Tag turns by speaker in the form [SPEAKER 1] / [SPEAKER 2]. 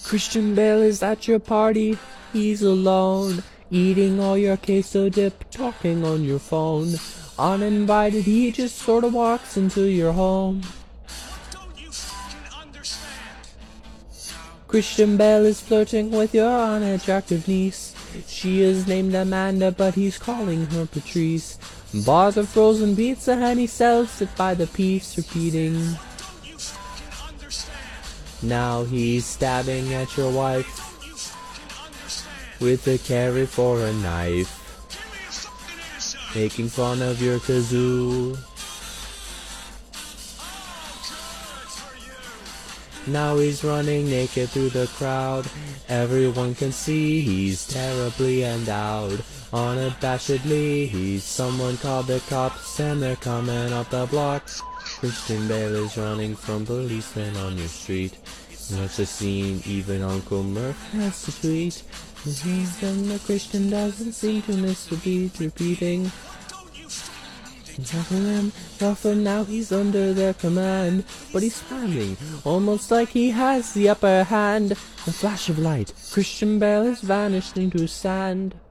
[SPEAKER 1] Christian Bale is at your party, he's alone, eating all your queso dip, talking on your phone. Uninvited, he just sorta walks into your home.
[SPEAKER 2] Don't you fucking understand?
[SPEAKER 1] Christian Bale is flirting with your unattractive niece. She is named Amanda, but he's calling her Patrice. Bars of frozen pizza and he sells it by the piece, repeating.
[SPEAKER 2] Don't you fucking understand?
[SPEAKER 1] Now he's stabbing at your wife
[SPEAKER 2] Don't you fucking understand?
[SPEAKER 1] with a carrot for a knife,
[SPEAKER 2] Give me a fucking answer!
[SPEAKER 1] making fun of your kazoo.
[SPEAKER 2] Good for you!
[SPEAKER 1] Now he's running naked through the crowd. Everyone can see he's terribly endowed. Unabashedly, he's someone called the cops and they're coming up the block. Christian Bale is running from policemen on your street. Such a scene, even Uncle Murph has to tweet. And the Christian doesn't seem to miss the beat, repeating.
[SPEAKER 2] Don't you
[SPEAKER 1] For now he's under their command, but he's smiling, almost like he has the upper hand. A flash of light, Christian Bale has vanished into sand.